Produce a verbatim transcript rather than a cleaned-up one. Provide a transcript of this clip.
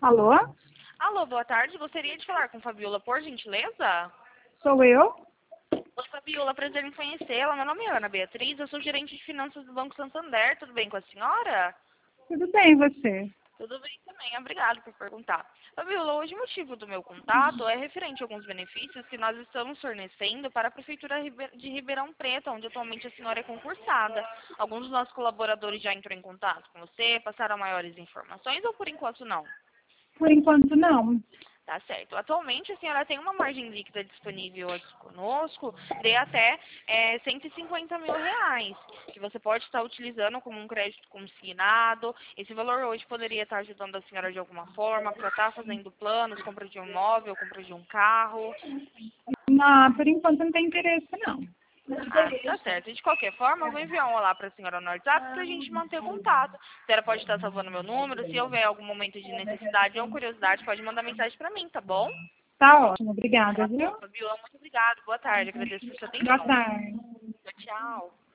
Alô? Alô, boa tarde. Gostaria de falar com Fabiola, por gentileza? Sou eu? Oi, Fabiola, prazer em conhecê-la. Meu nome é Ana Beatriz, eu sou gerente de finanças do Banco Santander. Tudo bem com a senhora? Tudo bem, e você? Tudo bem também, obrigado por perguntar. Fabiola, hoje o motivo do meu contato é referente a alguns benefícios que nós estamos fornecendo para a Prefeitura de Ribeirão Preto, onde atualmente a senhora é concursada. Alguns dos nossos colaboradores já entrou em contato com você, passaram maiores informações ou por enquanto não? Por enquanto, não. Tá certo. Atualmente, a senhora tem uma margem líquida disponível aqui conosco de até é, cento e cinquenta mil reais, que você pode estar utilizando como um crédito consignado. Esse valor hoje poderia estar ajudando a senhora de alguma forma para estar fazendo planos, compra de um imóvel, compra de um carro. Não, por enquanto não tem interesse, não. Ah, tá certo. De qualquer forma, eu vou enviar um olá para a senhora no WhatsApp para a gente manter contato. A senhora pode estar salvando meu número. Se houver algum momento de necessidade ou curiosidade, pode mandar mensagem para mim, tá bom? Tá ótimo, obrigada, Tá viu? bom, Fabiola. Muito obrigada. Boa tarde. Agradeço por sua Boa atenção. tarde. Tchau.